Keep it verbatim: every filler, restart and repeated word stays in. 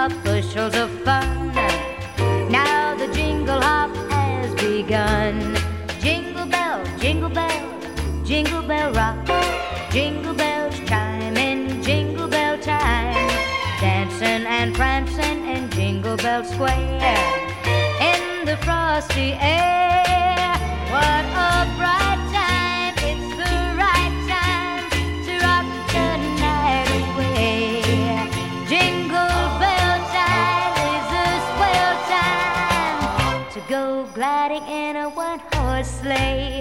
of bushels of fun. Now the jingle hop has begun. Jingle bell, jingle bell, jingle bell rock. Jingle bells chime in jingle bell time. Dancing and prancing in Jingle Bell Square. In the frosty air, what a bright time. It's the right time to rock the night away. Jingle bell time is a swell time to go gliding in a one-horse sleigh.